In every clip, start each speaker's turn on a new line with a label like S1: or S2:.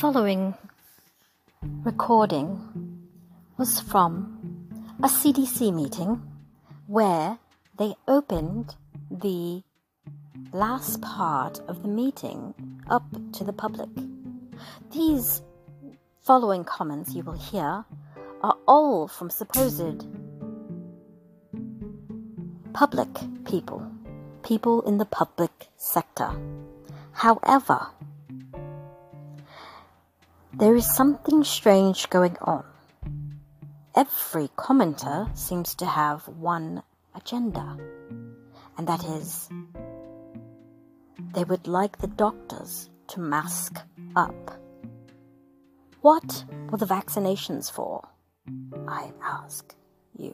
S1: following recording was from a CDC meeting where they opened the last part of the meeting up to the public. These following comments you will hear are all from supposed public people in the public sector. However, there is something strange going on. Every commenter seems to have one agenda, and that is they would like the doctors to mask up. What were the vaccinations for? I ask you.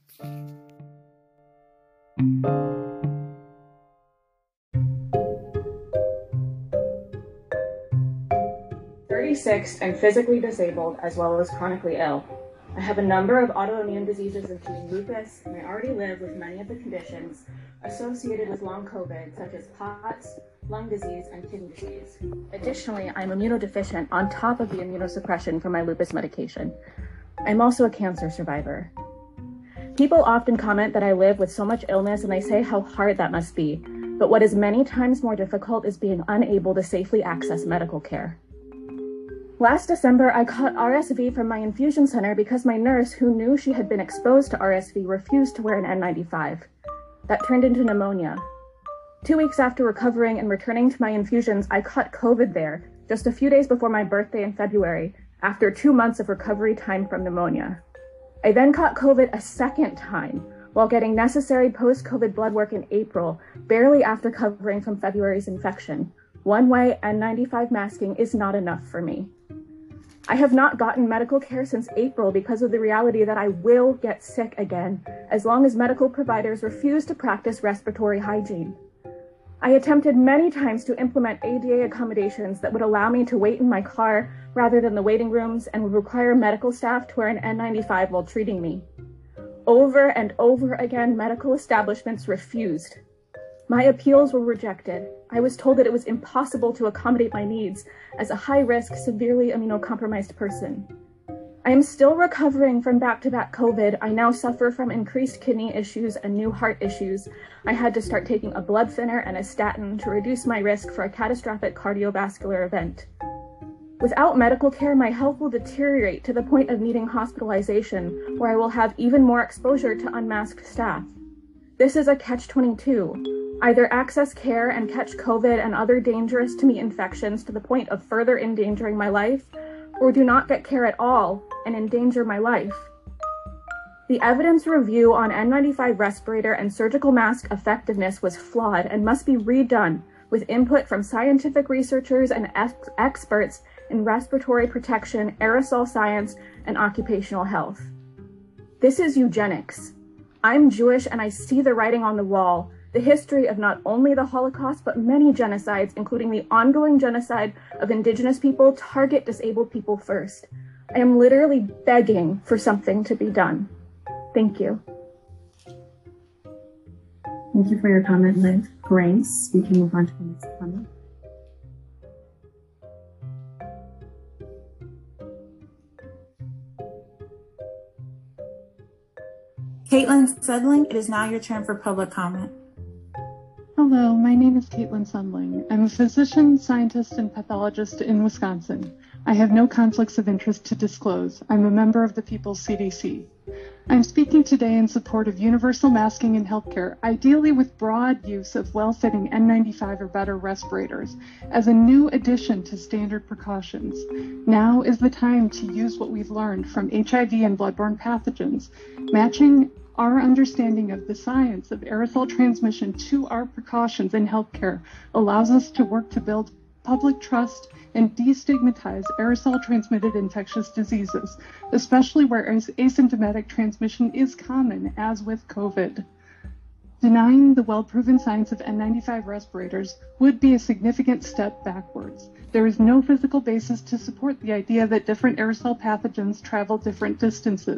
S2: 36 and physically disabled as well as chronically ill. I have a number of autoimmune diseases including lupus, and I already live with many of the conditions associated with long COVID, such as POTS, lung disease, and kidney disease. Additionally, I'm immunodeficient on top of the immunosuppression from my lupus medication. I'm also a cancer survivor. People often comment that I live with so much illness and they say how hard that must be, but what is many times more difficult is being unable to safely access medical care. Last December, I caught RSV from my infusion center because my nurse, who knew she had been exposed to RSV, refused to wear an N95. That turned into pneumonia. 2 weeks after recovering and returning to my infusions, I caught COVID there, just a few days before my birthday in February, after 2 months of recovery time from pneumonia. I then caught COVID a second time, while getting necessary post-COVID blood work in April, barely after recovering from February's infection. One-way N95 masking is not enough for me. I have not gotten medical care since April because of the reality that I will get sick again, as long as medical providers refuse to practice respiratory hygiene. I attempted many times to implement ADA accommodations that would allow me to wait in my car rather than the waiting rooms and would require medical staff to wear an N95 while treating me. Over and over again, medical establishments refused. My appeals were rejected. I was told that it was impossible to accommodate my needs as a high-risk, severely immunocompromised person. I am still recovering from back-to-back COVID. I now suffer from increased kidney issues and new heart issues. I had to start taking a blood thinner and a statin to reduce my risk for a catastrophic cardiovascular event. Without medical care, my health will deteriorate to the point of needing hospitalization, where I will have even more exposure to unmasked staff. This is a catch-22. Either access care and catch COVID and other dangerous to me infections to the point of further endangering my life, or do not get care at all and endanger my life. The evidence review on N95 respirator and surgical mask effectiveness was flawed and must be redone with input from scientific researchers and experts in respiratory protection, aerosol science, and occupational health. This is eugenics. I'm Jewish and I see the writing on the wall, the history of not only the Holocaust, but many genocides, including the ongoing genocide of indigenous people, target disabled people first. I am literally begging for something to be done. Thank you.
S3: Thank you for your comment, Liv. Grace, we can move on to the next comment.
S4: Caitlin Sedling, it is now your turn for public comment.
S5: Hello, my name is Caitlin Sundling. I'm a physician, scientist, and pathologist in Wisconsin. I have no conflicts of interest to disclose. I'm a member of the People's CDC. I'm speaking today in support of universal masking in healthcare, ideally with broad use of well-fitting N95 or better respirators, as a new addition to standard precautions. Now is the time to use what we've learned from HIV and bloodborne pathogens, matching our understanding of the science of aerosol transmission to our precautions in healthcare allows us to work to build public trust and destigmatize aerosol-transmitted infectious diseases, especially where asymptomatic transmission is common, as with COVID. Denying the well-proven science of N95 respirators would be a significant step backwards. There is no physical basis to support the idea that different aerosol pathogens travel different distances.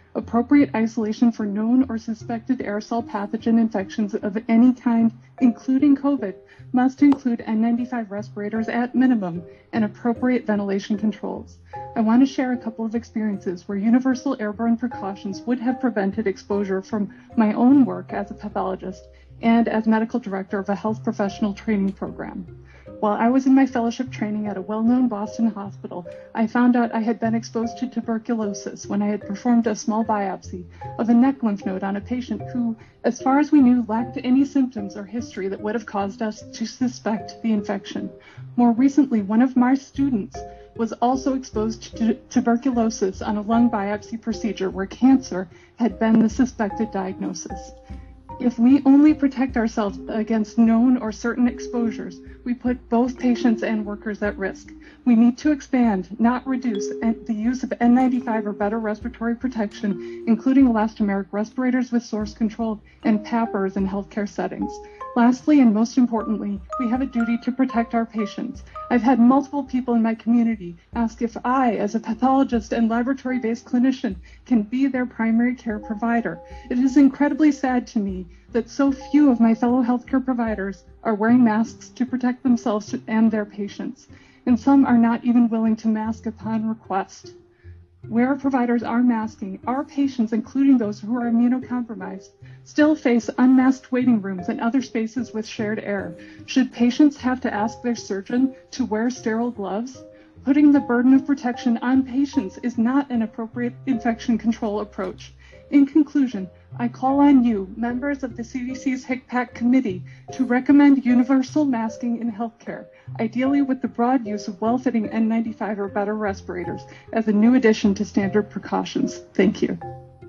S5: Appropriate isolation for known or suspected aerosol pathogen infections of any kind, including COVID, must include N95 respirators at minimum and appropriate ventilation controls. I want to share a couple of experiences where universal airborne precautions would have prevented exposure from my own work as a pathologist and as medical director of a health professional training program. While I was in my fellowship training at a well-known Boston hospital, I found out I had been exposed to tuberculosis when I had performed a small biopsy of a neck lymph node on a patient who, as far as we knew, lacked any symptoms or history that would have caused us to suspect the infection. More recently, one of my students was also exposed to tuberculosis on a lung biopsy procedure where cancer had been the suspected diagnosis. If we only protect ourselves against known or certain exposures, we put both patients and workers at risk. We need to expand, not reduce, the use of N95 or better respiratory protection, including elastomeric respirators with source control and PAPRs in healthcare settings. Lastly, and most importantly, we have a duty to protect our patients. I've had multiple people in my community ask if I, as a pathologist and laboratory-based clinician, can be their primary care provider. It is incredibly sad to me that so few of my fellow healthcare providers are wearing masks to protect themselves and their patients, and some are not even willing to mask upon request. Where providers are masking, our patients, including those who are immunocompromised, still face unmasked waiting rooms and other spaces with shared air. Should patients have to ask their surgeon to wear sterile gloves? Putting the burden of protection on patients is not an appropriate infection control approach. In conclusion, I call on you, members of the CDC's HICPAC committee, to recommend universal masking in healthcare, ideally with the broad use of well-fitting N95 or better respirators as a new addition to standard precautions. Thank you.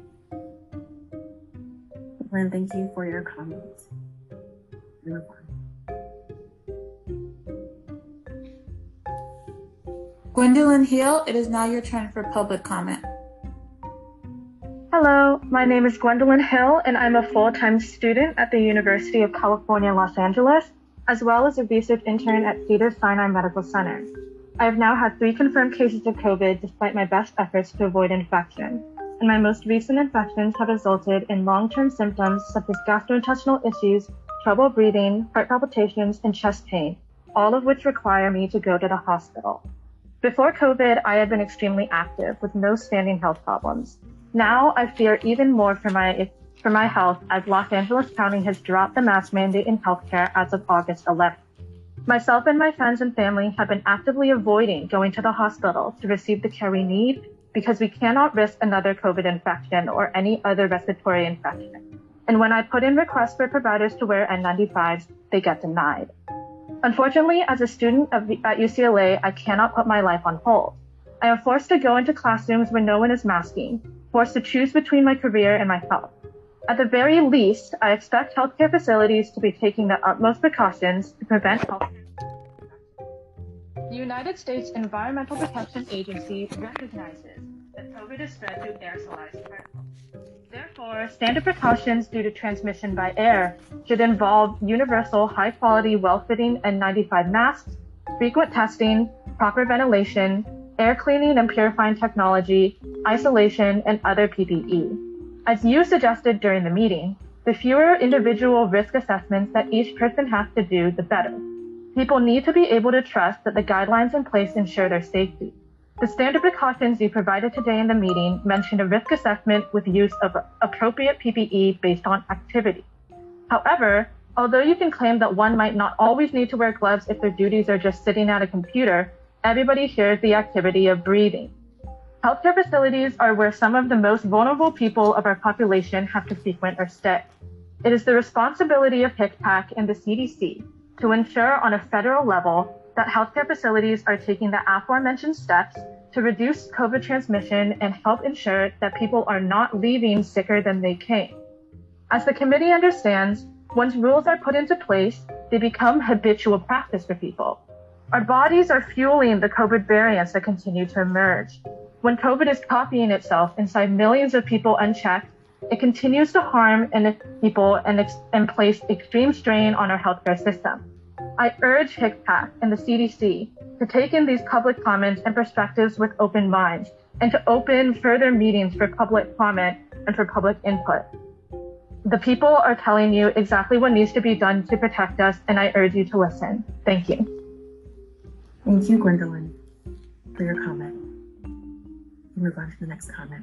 S3: Lynn, thank you for your comments.
S4: Gwendolyn Hill, it is now your turn for public comment.
S2: Hello, my name is Gwendolyn Hill, and I'm a full-time student at the University of California, Los Angeles, as well as a research intern at Cedars-Sinai Medical Center. I have now had 3 confirmed cases of COVID despite my best efforts to avoid infection, and my most recent infections have resulted in long-term symptoms such as gastrointestinal issues, trouble breathing, heart palpitations, and chest pain, all of which require me to go to the hospital. Before COVID, I had been extremely active with no standing health problems. Now I fear even more for my health as Los Angeles County has dropped the mask mandate in healthcare as of August 11th. Myself and my friends and family have been actively avoiding going to the hospital to receive the care we need because we cannot risk another COVID infection or any other respiratory infection. And when I put in requests for providers to wear N95s, they get denied. Unfortunately, as a student at UCLA, I cannot put my life on hold. I am forced to go into classrooms where no one is masking, forced to choose between my career and my health. At the very least, I expect healthcare facilities to be taking the utmost precautions to prevent healthcare. The United States Environmental Protection Agency recognizes that COVID is spread through aerosolized particles. Therefore, standard precautions due to transmission by air should involve universal, high-quality, well-fitting N95 masks, frequent testing, proper ventilation, air cleaning and purifying technology, isolation, and other PPE. As you suggested during the meeting, the fewer individual risk assessments that each person has to do, the better. People need to be able to trust that the guidelines in place ensure their safety. The standard precautions you provided today in the meeting mentioned a risk assessment with use of appropriate PPE based on activity. However, although you can claim that one might not always need to wear gloves if their duties are just sitting at a computer, everybody shares the activity of breathing. Healthcare facilities are where some of the most vulnerable people of our population have to frequent or stay. It is the responsibility of HICPAC and the CDC to ensure on a federal level that healthcare facilities are taking the aforementioned steps to reduce COVID transmission and help ensure that people are not leaving sicker than they came. As the committee understands, once rules are put into place, they become habitual practice for people. Our bodies are fueling the COVID variants that continue to emerge. When COVID is copying itself inside millions of people unchecked, it continues to harm people and place extreme strain on our healthcare system. I urge HICPAC and the CDC to take in these public comments and perspectives with open minds
S6: and to open further meetings for public comment and for public input. The people are telling you exactly what needs to be done to protect us, and I urge you to listen. Thank you.
S3: Thank you, Gwendolyn, for your comment. We'll move on to the next comment.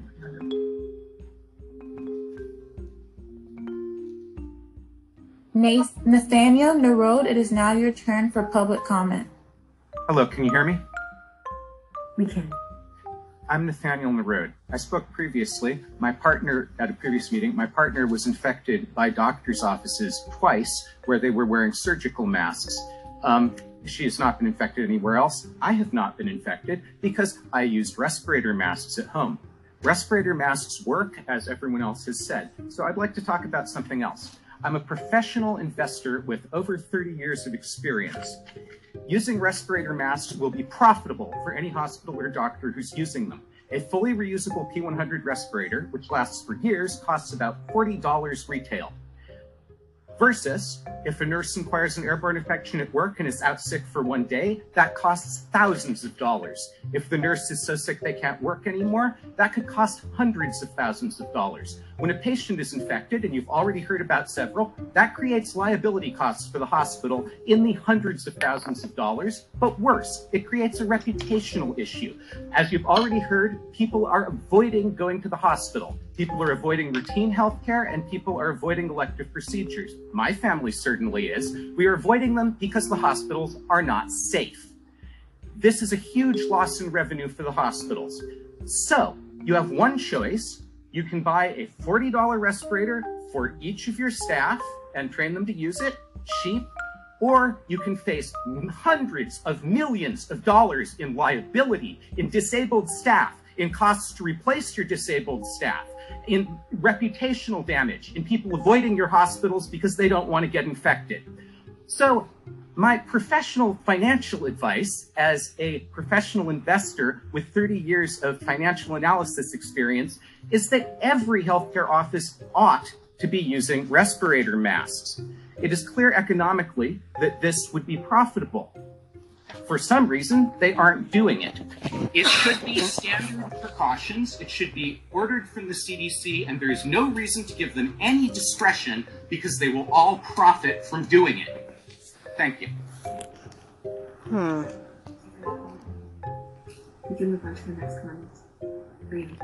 S4: Nathaniel Narode, it is now your turn for public comment.
S7: Hello, can you hear me?
S3: We can.
S7: I'm Nathaniel Narode. I spoke previously. My partner, at a previous meeting, my partner was infected by doctor's offices twice where they were wearing surgical masks. She has not been infected anywhere else. I have not been infected because I used respirator masks at home. Respirator masks work, as everyone else has said. So I'd like to talk about something else. I'm a professional investor with over 30 years of experience. Using respirator masks will be profitable for any hospital or doctor who's using them. A fully reusable P100 respirator, which lasts for years, costs about $40 retail. Versus, if a nurse inquires an airborne infection at work and is out sick for one day, that costs thousands of dollars. If the nurse is so sick they can't work anymore, that could cost hundreds of thousands of dollars. When a patient is infected, and you've already heard about several, that creates liability costs for the hospital in the hundreds of thousands of dollars. But worse, it creates a reputational issue. As you've already heard, people are avoiding going to the hospital. People are avoiding routine health care, and people are avoiding elective procedures. My family certainly is. We are avoiding them because the hospitals are not safe. This is a huge loss in revenue for the hospitals. So you have one choice. You can buy a $40 respirator for each of your staff and train them to use it, cheap, or you can face hundreds of millions of dollars in liability, in disabled staff, in costs to replace your disabled staff, in reputational damage, in people avoiding your hospitals because they don't want to get infected. So my professional financial advice as a professional investor with 30 years of financial analysis experience is that every healthcare office ought to be using respirator masks. It is clear economically that this would be profitable. For some reason, they aren't doing it. It should be standard precautions. It should be ordered from the CDC, and there is no reason to give them any discretion because they will all profit from doing it. Thank you.
S3: We can move on to the next comment. Green.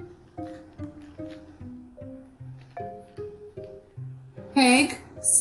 S4: Peg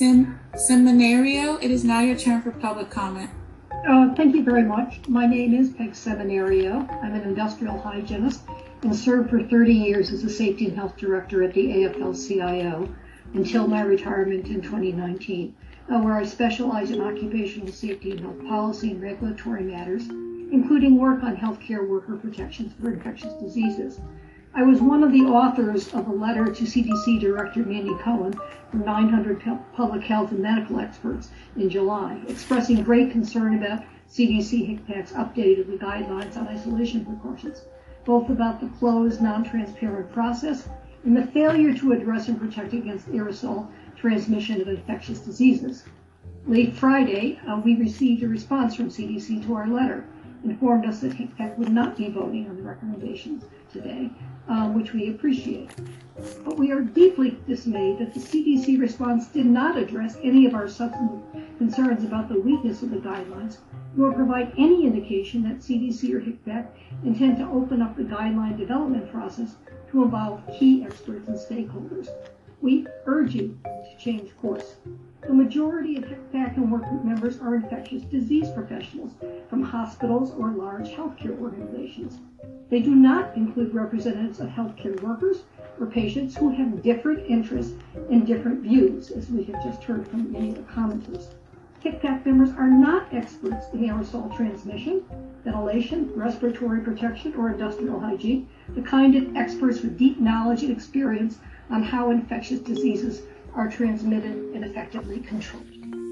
S4: Seminario, it is now your turn for public comment.
S8: Thank you very much. My name is Peg Seminario. I'm an industrial hygienist and served for 30 years as a safety and health director at the AFL-CIO until my retirement in 2019, where I specialize in occupational safety and health policy and regulatory matters, including work on healthcare worker protections for infectious diseases. I was one of the authors of a letter to CDC Director Mandy Cohen from 900 public health and medical experts in July, expressing great concern about CDC HCPAC's update of the guidelines on isolation precautions, both about the closed, non-transparent process and the failure to address and protect against aerosol transmission of infectious diseases. Late Friday, we received a response from CDC to our letter, informed us that HCPAC would not be voting on the recommendations today, which we appreciate. But we are deeply dismayed that the CDC response did not address any of our substantive concerns about the weakness of the guidelines, nor provide any indication that CDC or HCPAC intend to open up the guideline development process to involve key experts and stakeholders. We urge you to change course. The majority of HCPAC and work group members are infectious disease professionals from hospitals or large healthcare organizations. They do not include representatives of healthcare workers or patients who have different interests and different views, as we have just heard from many of the commenters. HCPAC members are not experts in aerosol transmission, ventilation, respiratory protection, or industrial hygiene, the kind of experts with deep knowledge and experience on how infectious diseases are transmitted and effectively controlled.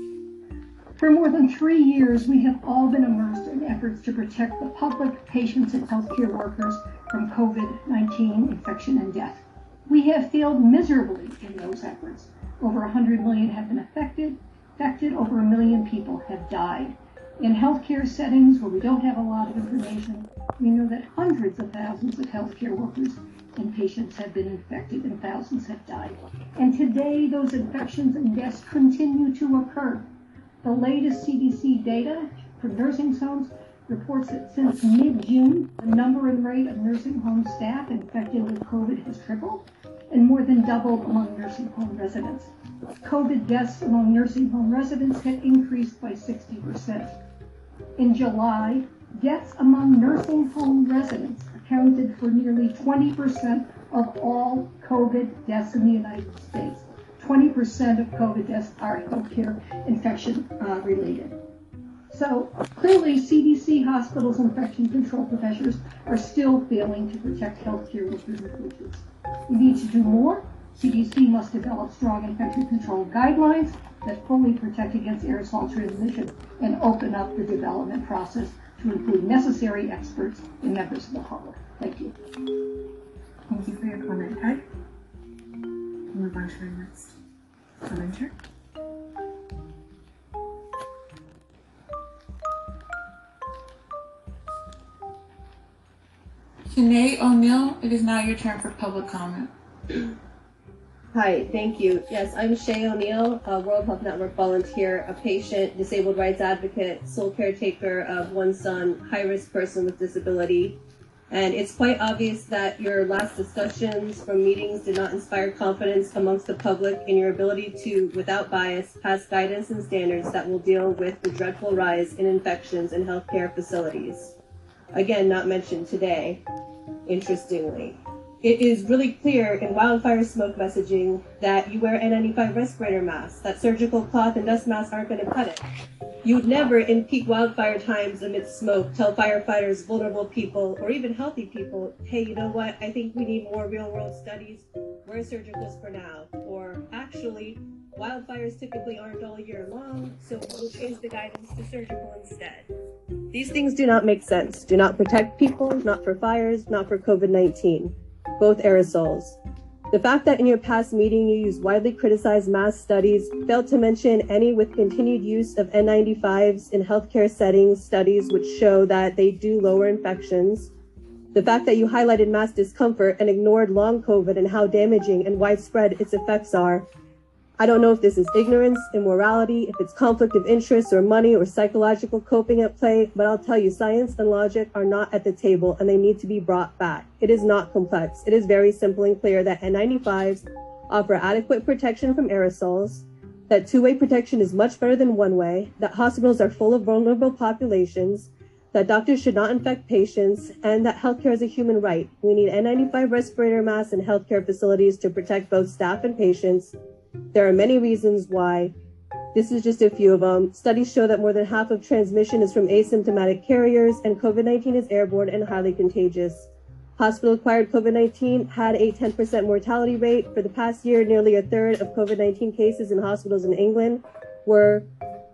S8: For more than 3 years, we have all been immersed in efforts to protect the public, patients, and healthcare workers from COVID-19 infection and death. We have failed miserably in those efforts. Over 100 million have been affected, over 1 million people have died. In healthcare settings where we don't have a lot of information, we know that hundreds of thousands of healthcare workers and patients have been infected and thousands have died. And today, those infections and deaths continue to occur. The latest CDC data for nursing homes reports that since mid-June, the number and rate of nursing home staff infected with COVID has tripled and more than doubled among nursing home residents. COVID deaths among nursing home residents had increased by 60%. In July, deaths among nursing home residents accounted for nearly 20% of all COVID deaths in the United States. 20% of COVID deaths are healthcare infection related. So clearly, CDC, hospitals, and infection control professionals are still failing to protect healthcare workers and patients. We need to do more. CDC must develop strong infection control guidelines that fully protect against aerosol transmission and open up the development process to include necessary experts and members of the public. Thank you.
S3: Thank you for your comment, Peg. We'll move on to our next commenter.
S4: Sinead O'Neill, it is now your turn for public comment.
S9: Hi, thank you. Yes, I'm Shay O'Neill, a World Health Network volunteer, a patient, disabled rights advocate, sole caretaker of one son, high-risk person with disability. And it's quite obvious that your last discussions from meetings did not inspire confidence amongst the public in your ability to, without bias, pass guidance and standards that will deal with the dreadful rise in infections in healthcare facilities. Again, not mentioned today, interestingly. It is really clear in wildfire smoke messaging that you wear N95 respirator masks, that surgical cloth and dust masks aren't going to cut it. You would never, in peak wildfire times amidst smoke, tell firefighters, vulnerable people, or even healthy people, hey, you know what, I think we need more real-world studies, wear surgicals for now. Or actually, wildfires typically aren't all year long, so we'll change the guidance to surgical instead. These things do not make sense. Do not protect people, not for fires, not for COVID-19. Both aerosols. The fact that in your past meeting you used widely criticized mask studies, failed to mention any with continued use of N95s in healthcare settings studies which show that they do lower infections. The fact that you highlighted mass discomfort and ignored long COVID and how damaging and widespread its effects are. I don't know if this is ignorance, immorality, if it's conflict of interest or money or psychological coping at play, but I'll tell you, science and logic are not at the table and they need to be brought back. It is not complex. It is very simple and clear that N95s offer adequate protection from aerosols, that two-way protection is much better than one-way, that hospitals are full of vulnerable populations, that doctors should not infect patients, and that healthcare is a human right. We need N95 respirator masks in healthcare facilities to protect both staff and patients. There are many reasons why. This is just a few of them. Studies show that more than half of transmission is from asymptomatic carriers, and COVID-19 is airborne and highly contagious. Hospital-acquired COVID-19 had a 10% mortality rate. For the past year, nearly a third of COVID-19 cases in hospitals in England were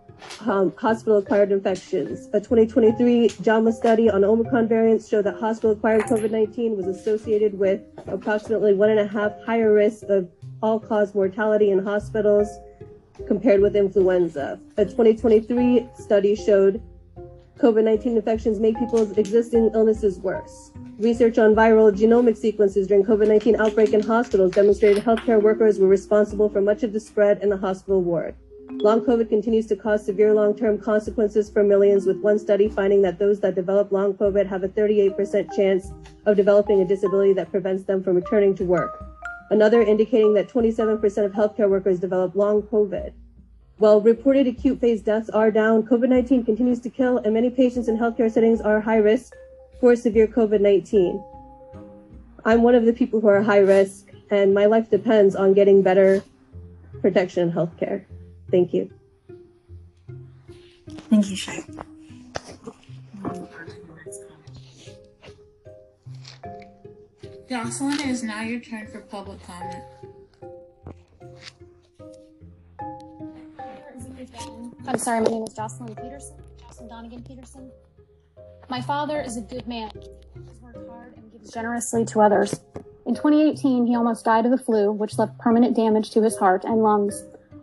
S9: hospital-acquired infections. A 2023 JAMA study on Omicron variants showed that hospital-acquired COVID-19 was associated with approximately 1.5 higher risk of all-cause mortality in hospitals compared with influenza. A 2023 study showed COVID-19 infections make people's existing illnesses worse. Research on viral genomic sequences during COVID-19 outbreak in hospitals demonstrated healthcare workers were responsible for much of the spread in the hospital ward. Long COVID continues to cause severe long-term consequences for millions, with one study finding that those that develop long COVID have a 38% chance of developing a disability that prevents them from returning to work. Another indicating that 27% of healthcare workers develop long COVID. While reported acute phase deaths are down, COVID-19 continues to kill, and many patients in healthcare settings are high risk for severe COVID-19. I'm one of the people who are high risk, and my life depends on getting better protection in healthcare. Thank you.
S3: Thank you, Shay.
S4: Jocelyn, it is now your turn for public comment.
S10: I'm sorry, my name is Jocelyn Donegan Peterson. My father is a good man. He works hard and gives generously to others. In 2018, he almost died of the flu, which left permanent damage to his heart and lungs.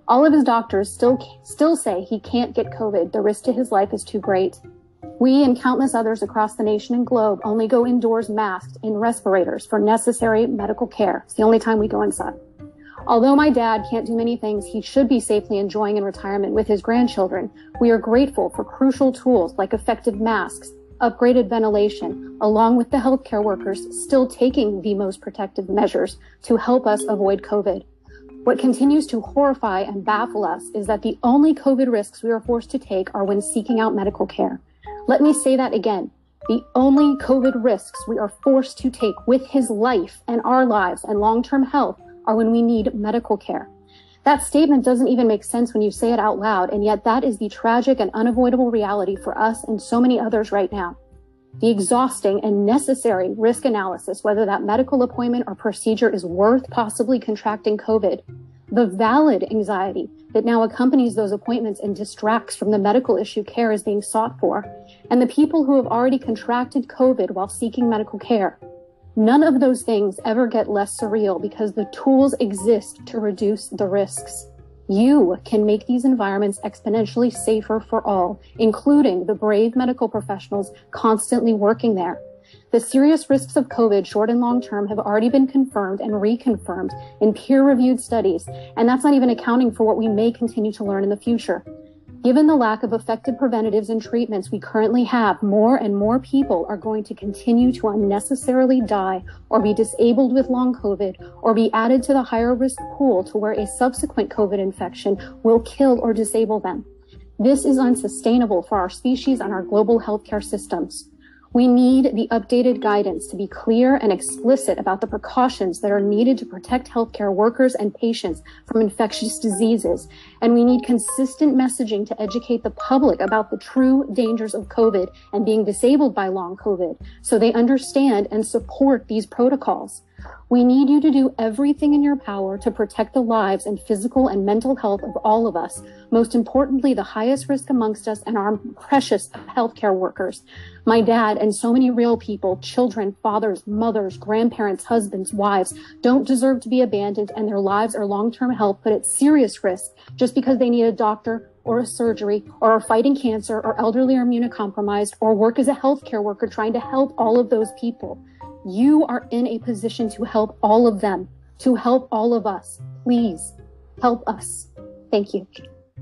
S10: All of his doctors still say he can't get COVID. The risk to his life is too great. We and countless others across the nation and globe only go indoors masked in respirators for necessary medical care. It's the only time we go inside. Although my dad can't do many things he should be safely enjoying in retirement with his grandchildren, we are grateful for crucial tools like effective masks, upgraded ventilation, along with the healthcare workers still taking the most protective measures to help us avoid COVID. What continues to horrify and baffle us is that the only COVID risks we are forced to take are when seeking out medical care. Let me say that again. The only COVID risks we are forced to take with his life and our lives and long-term health are when we need medical care. That statement doesn't even make sense when you say it out loud, and yet that is the tragic and unavoidable reality for us and so many others right now. The exhausting and necessary risk analysis, whether that medical appointment or procedure is worth possibly contracting COVID, the valid anxiety that now accompanies those appointments and distracts from the medical issue care is being sought for, and the people who have already contracted COVID while seeking medical care. None of those things ever get less surreal because the tools exist to reduce the risks. You can make these environments exponentially safer for all, including the brave medical professionals constantly working there. The serious risks of COVID, short and long term, have already been confirmed and reconfirmed in peer-reviewed studies, and that's not even accounting for what we may continue to learn in the future. Given the lack of effective preventatives and treatments we currently have, more and more people are going to continue to unnecessarily die or be disabled with long COVID or be added to the higher risk pool to where a subsequent COVID infection will kill or disable them. This is unsustainable for our species and our global healthcare systems. We need the updated guidance to be clear and explicit about the precautions that are needed to protect healthcare workers and patients from infectious diseases. And we need consistent messaging to educate the public about the true dangers of COVID and being disabled by long COVID so they understand and support these protocols. We need you to do everything in your power to protect the lives and physical and mental health of all of us. Most importantly, the highest risk amongst us and our precious healthcare workers. My dad and so many real people, children, fathers, mothers, grandparents, husbands, wives, don't deserve to be abandoned and their lives or long-term health put at serious risk just because they need a doctor or a surgery or are fighting cancer or elderly or immunocompromised or work as a healthcare worker trying to help all of those people. You are in a position to help all of them, to help all of us. Please help us. Thank you.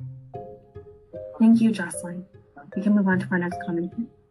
S3: Thank you, Jocelyn. We can move on to our next comment.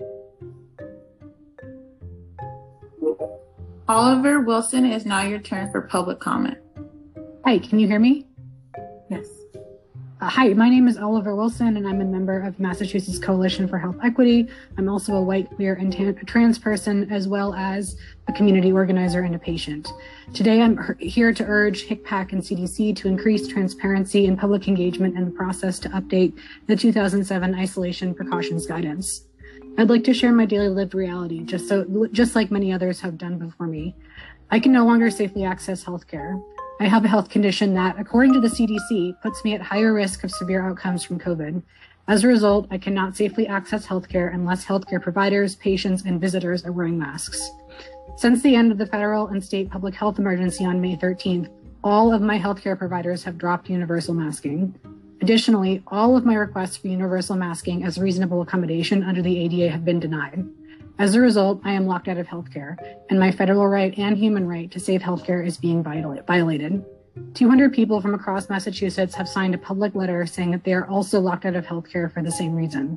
S4: Oliver Wilson, it is now your turn for public comment.
S11: Hi, can you hear me?
S3: Yes.
S11: Hi, my name is Oliver Wilson, and I'm a member of Massachusetts Coalition for Health Equity. I'm also a white, queer, and trans person, as well as a community organizer and a patient. Today, I'm here to urge HCPAC and CDC to increase transparency and public engagement in the process to update the 2007 isolation precautions guidance. I'd like to share my daily lived reality, just like many others have done before me. I can no longer safely access healthcare. I have a health condition that, according to the CDC, puts me at higher risk of severe outcomes from COVID. As a result, I cannot safely access healthcare unless healthcare providers, patients, and visitors are wearing masks. Since the end of the federal and state public health emergency on May 13th, all of my healthcare providers have dropped universal masking. Additionally, all of my requests for universal masking as a reasonable accommodation under the ADA have been denied. As a result, I am locked out of healthcare, and my federal right and human right to safe healthcare is being violated. 200 people from across Massachusetts have signed a public letter saying that they are also locked out of healthcare for the same reason.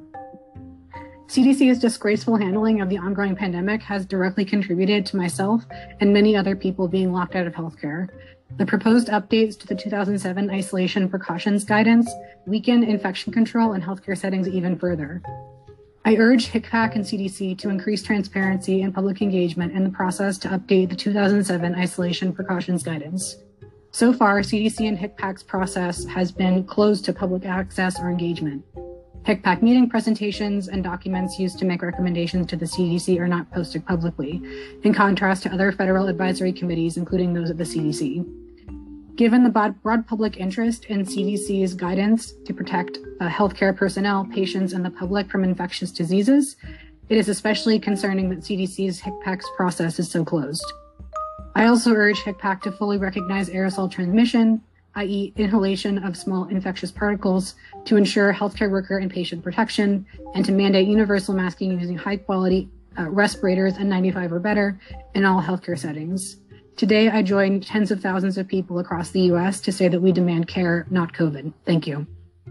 S11: CDC's disgraceful handling of the ongoing pandemic has directly contributed to myself and many other people being locked out of healthcare. The proposed updates to the 2007 isolation precautions guidance weaken infection control in healthcare settings even further. I urge HCPAC and CDC to increase transparency and public engagement in the process to update the 2007 isolation precautions guidance. So far, CDC and HCPAC's process has been closed to public access or engagement. HCPAC meeting presentations and documents used to make recommendations to the CDC are not posted publicly, in contrast to other federal advisory committees, including those of the CDC. Given the broad public interest in CDC's guidance to protect healthcare personnel, patients, and the public from infectious diseases, it is especially concerning that CDC's HCPAC's process is so closed. I also urge HCPAC to fully recognize aerosol transmission, i.e. inhalation of small infectious particles, to ensure healthcare worker and patient protection, and to mandate universal masking using high-quality respirators N95 or better in all healthcare settings. Today, I join tens of thousands of people across the U.S. to say that we demand care, not COVID. Thank you.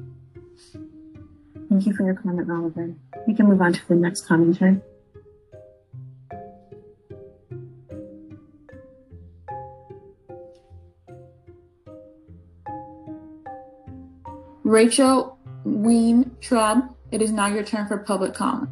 S3: Thank you for your comment, Oliver. We can move on to the next commenter.
S4: Rachel Weintraub, it is now your turn for public comment.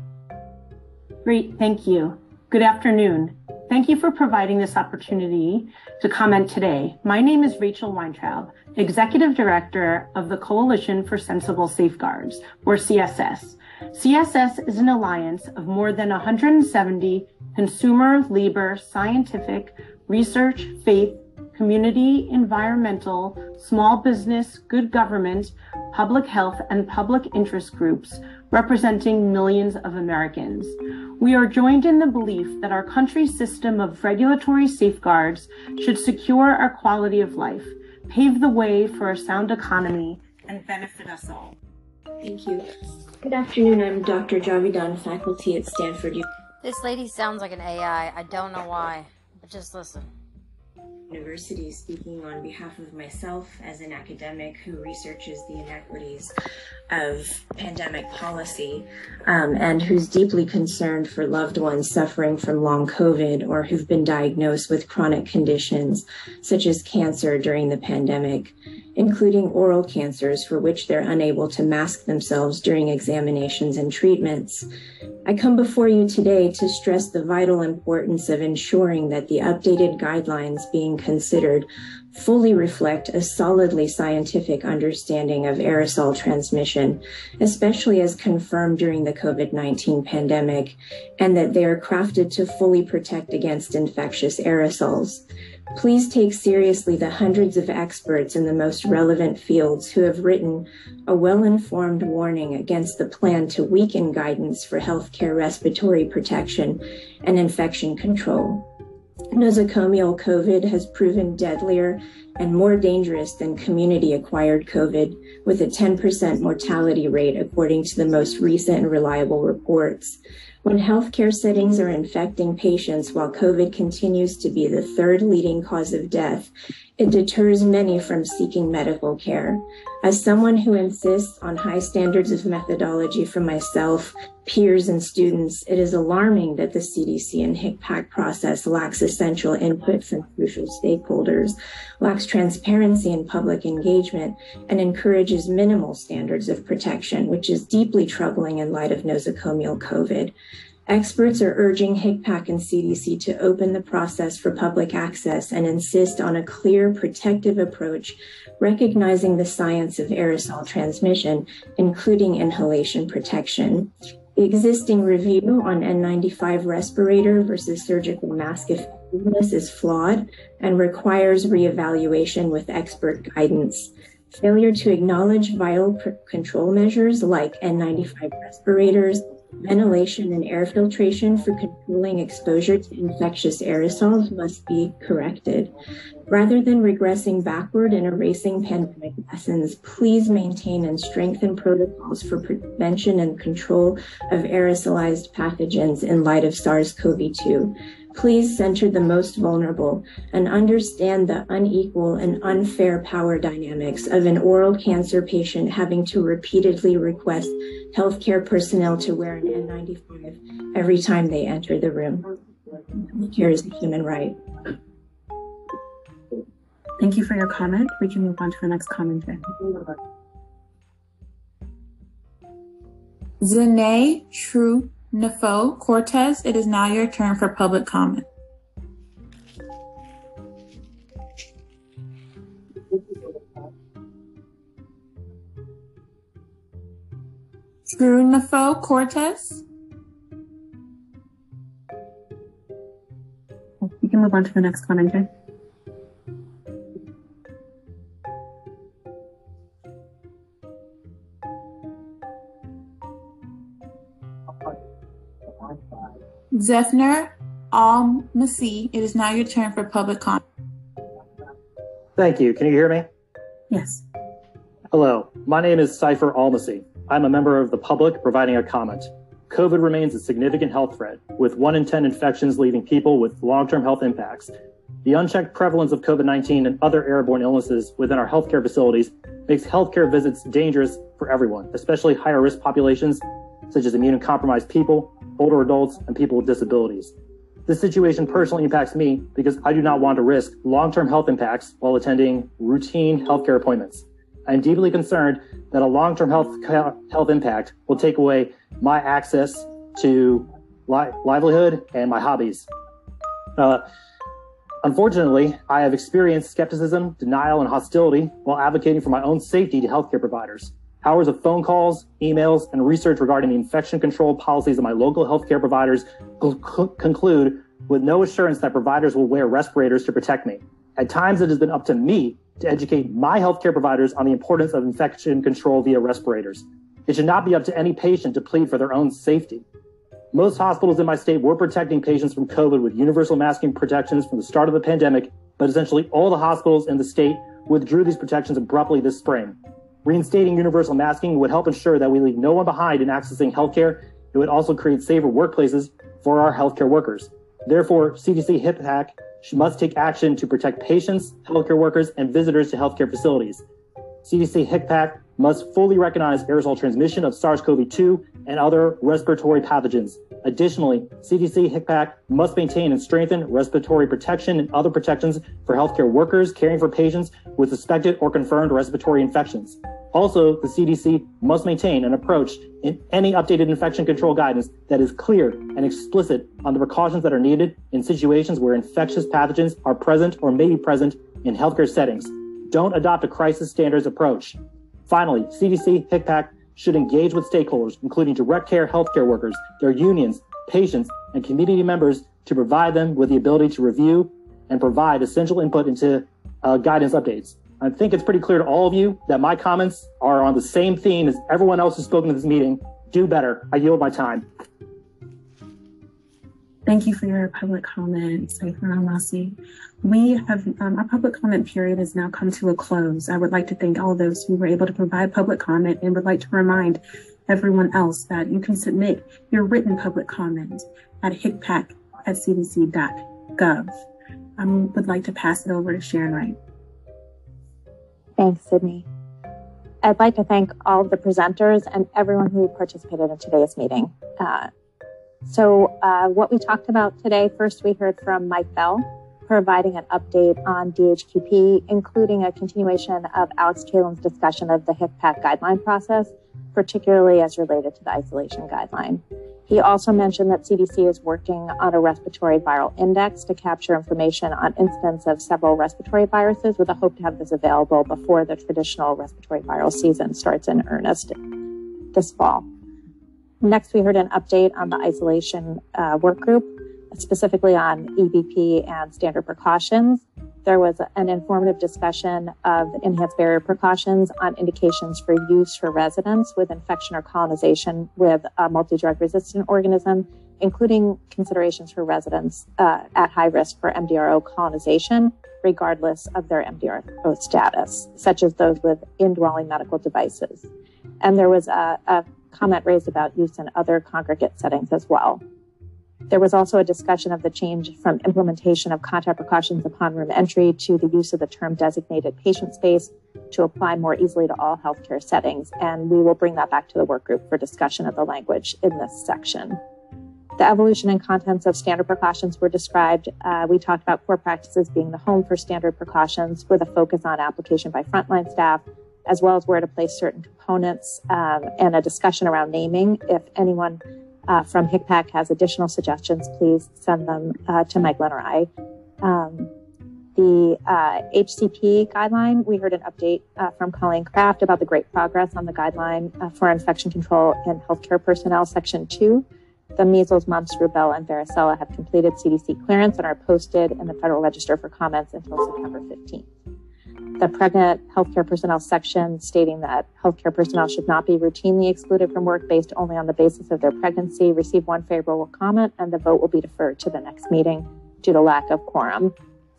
S12: Great, thank you. Good afternoon. Thank you for providing this opportunity to comment today. My name is Rachel Weintraub, Executive Director of the Coalition for Sensible Safeguards, or CSS. CSS is an alliance of more than 170 consumer, labor, scientific, research, faith, community, environmental, small business, good government, public health, and public interest groups representing millions of Americans. We are joined in the belief that our country's system of regulatory safeguards should secure our quality of life, pave the way for a sound economy, and benefit us all.
S13: Thank you. Good afternoon. I'm Dr. Javidan, faculty at Stanford.
S1: This lady sounds like an AI. I don't know why, but just listen.
S13: University, speaking on behalf of myself as an academic who researches the inequities of pandemic policy and who's deeply concerned for loved ones suffering from long COVID or who've been diagnosed with chronic conditions such as cancer during the pandemic, including oral cancers for which they're unable to mask themselves during examinations and treatments. I come before you today to stress the vital importance of ensuring that the updated guidelines being considered fully reflect a solidly scientific understanding of aerosol transmission, especially as confirmed during the COVID-19 pandemic, and that they are crafted to fully protect against infectious aerosols. Please take seriously the hundreds of experts in the most relevant fields who have written a well-informed warning against the plan to weaken guidance for healthcare respiratory protection and infection control. Nosocomial COVID has proven deadlier and more dangerous than community-acquired COVID, with a 10% mortality rate according to the most recent and reliable reports. When healthcare settings are infecting patients while COVID continues to be the third leading cause of death, it deters many from seeking medical care. As someone who insists on high standards of methodology for myself, peers, and students, it is alarming that the CDC and HCPAC process lacks essential input from crucial stakeholders, lacks transparency and public engagement, and encourages minimal standards of protection, which is deeply troubling in light of nosocomial COVID. Experts are urging HCPAC and CDC to open the process for public access and insist on a clear, protective approach, recognizing the science of aerosol transmission, including inhalation protection. The existing review on N95 respirator versus surgical mask effectiveness is flawed and requires reevaluation with expert guidance. Failure to acknowledge vital control measures like N95 respirators, ventilation and air filtration for controlling exposure to infectious aerosols must be corrected. Rather than regressing backward and erasing pandemic lessons, please maintain and strengthen protocols for prevention and control of aerosolized pathogens in light of SARS-CoV-2. Please center the most vulnerable and understand the unequal and unfair power dynamics of an oral cancer patient having to repeatedly request healthcare personnel to wear an N95 every time they enter the room. Care is a human right.
S3: Thank you for your comment. We can move on to the next commenter.
S4: Zanae Trunafo Cortez, it is now your turn for public comment. Trunafo Cortez.
S3: We can move on to the next commenter.
S4: Zefner Al-Masih, it is now your turn for public comment.
S14: Thank you. Can you hear me?
S3: Yes.
S14: Hello, my name is Cypher Almasy. I'm a member of the public providing a comment. COVID remains a significant health threat, with 1 in 10 infections leaving people with long-term health impacts. The unchecked prevalence of COVID-19 and other airborne illnesses within our healthcare facilities makes healthcare visits dangerous for everyone, especially higher risk populations such as immunocompromised people, older adults, and people with disabilities. This situation personally impacts me because I do not want to risk long-term health impacts while attending routine healthcare appointments. I am deeply concerned that a long-term health impact will take away my access to livelihood and my hobbies. Unfortunately, I have experienced skepticism, denial, and hostility while advocating for my own safety to healthcare providers. Hours of phone calls, emails, and research regarding the infection control policies of my local healthcare providers conclude with no assurance that providers will wear respirators to protect me. At times, it has been up to me to educate my healthcare providers on the importance of infection control via respirators. It should not be up to any patient to plead for their own safety. Most hospitals in my state were protecting patients from COVID with universal masking protections from the start of the pandemic, but essentially all the hospitals in the state withdrew these protections abruptly this spring. Reinstating universal masking would help ensure that we leave no one behind in accessing healthcare. It would also create safer workplaces for our healthcare workers. Therefore, CDC HIPAA must take action to protect patients, healthcare workers, and visitors to healthcare facilities. CDC HIPAA must fully recognize aerosol transmission of SARS-CoV-2 and other respiratory pathogens. Additionally, CDC HIPAA must maintain and strengthen respiratory protection and other protections for healthcare workers caring for patients with suspected or confirmed respiratory infections. Also, the CDC must maintain an approach in any updated infection control guidance that is clear and explicit on the precautions that are needed in situations where infectious pathogens are present or may be present in healthcare settings. Don't adopt a crisis standards approach. Finally, CDC HIPAA should engage with stakeholders, including direct care healthcare workers, their unions, patients, and community members to provide them with the ability to review and provide essential input into guidance updates. I think it's pretty clear to all of you that my comments are on the same theme as everyone else who's spoken to this meeting. Do better. I yield my time.
S3: Thank you for your public comment, Cypher Almasy. We have, our public comment period has now come to a close. I would like to thank all those who were able to provide public comment and would like to remind everyone else that you can submit your written public comment at hicpac@cdc.gov. I would like to pass it over to Sharon Wright.
S15: Thanks, Sydney. I'd like to thank all of the presenters and everyone who participated in today's meeting. What we talked about today, first we heard from Mike Bell, providing an update on DHQP, including a continuation of Alex Kalin's discussion of the HIPAA guideline process, particularly as related to the isolation guideline. He also mentioned that CDC is working on a respiratory viral index to capture information on incidents of several respiratory viruses with a hope to have this available before the traditional respiratory viral season starts in earnest this fall. Next, we heard an update on the isolation work group, specifically on EBP and standard precautions. There was an informative discussion of enhanced barrier precautions on indications for use for residents with infection or colonization with a multi-drug resistant organism, including considerations for residents at high risk for MDRO colonization, regardless of their MDRO status, such as those with indwelling medical devices. And there was a comment raised about use in other congregate settings as well. There was also a discussion of the change from implementation of contact precautions upon room entry to the use of the term designated patient space to apply more easily to all healthcare settings. And we will bring that back to the work group for discussion of the language in this section. The evolution and contents of standard precautions were described. We talked about core practices being the home for standard precautions with a focus on application by frontline staff, as well as where to place certain components, and a discussion around naming. If anyone from HIPAA has additional suggestions, please send them to Michael or I. The HCP guideline, we heard an update from Colleen Kraft about the great progress on the guideline for infection control in healthcare personnel, Section 2. The measles, mumps, rubella, and varicella have completed CDC clearance and are posted in the Federal Register for comments until September 15th. The pregnant healthcare personnel section stating that healthcare personnel should not be routinely excluded from work based only on the basis of their pregnancy received one favorable comment, and the vote will be deferred to the next meeting due to lack of quorum.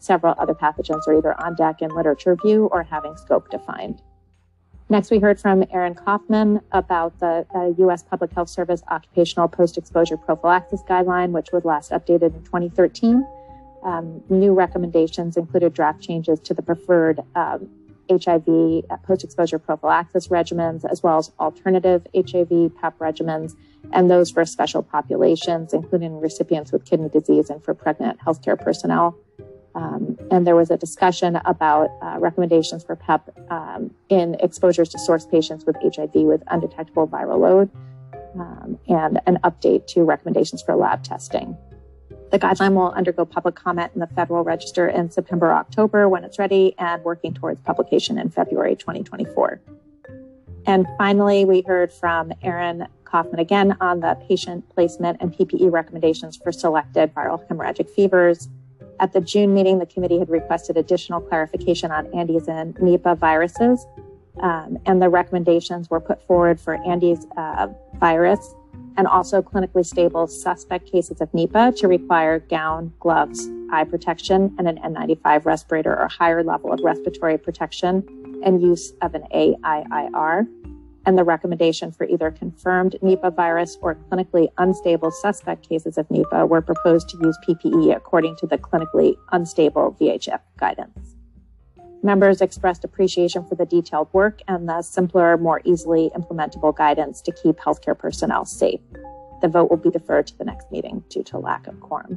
S15: Several other pathogens are either on deck in literature review or having scope defined. Next, we heard from Erin Kaufman about the U.S. Public Health Service Occupational Post-Exposure Prophylaxis Guideline, which was last updated in 2013. New recommendations included draft changes to the preferred HIV post-exposure prophylaxis regimens, as well as alternative HIV PEP regimens, and those for special populations, including recipients with kidney disease and for pregnant healthcare personnel. And there was a discussion about recommendations for PEP in exposures to source patients with HIV with undetectable viral load, and an update to recommendations for lab testing. The guideline will undergo public comment in the Federal Register in September or October when it's ready, and working towards publication in February 2024. And finally, we heard from Erin Kaufman again on the patient placement and PPE recommendations for selected viral hemorrhagic fevers. At the June meeting, the committee had requested additional clarification on Andes and Nipah viruses, and the recommendations were put forward for Andes virus and also clinically stable suspect cases of Nipah to require gown, gloves, eye protection, and an N95 respirator or higher level of respiratory protection and use of an AIIR. And the recommendation for either confirmed Nipah virus or clinically unstable suspect cases of Nipah were proposed to use PPE according to the clinically unstable VHF guidance. Members expressed appreciation for the detailed work and the simpler, more easily implementable guidance to keep healthcare personnel safe. The vote will be deferred to the next meeting due to lack of quorum.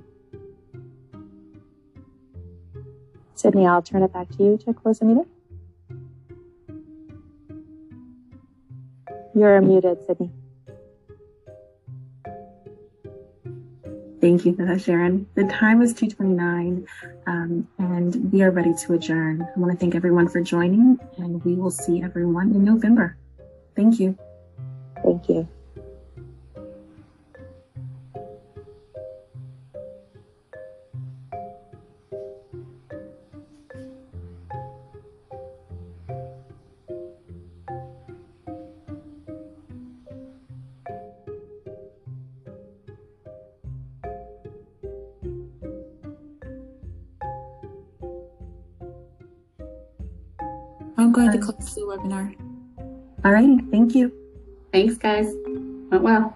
S15: Sydney, I'll turn it back to you to close the meeting. You're muted, Sydney.
S3: Thank you for that, Sharon. The time is 2:29, and we are ready to adjourn. I want to thank everyone for joining, and we will see everyone in November. Thank you.
S15: Thank you.
S4: I'm going to close the webinar.
S3: All right, thank you.
S16: Thanks, guys. Went well.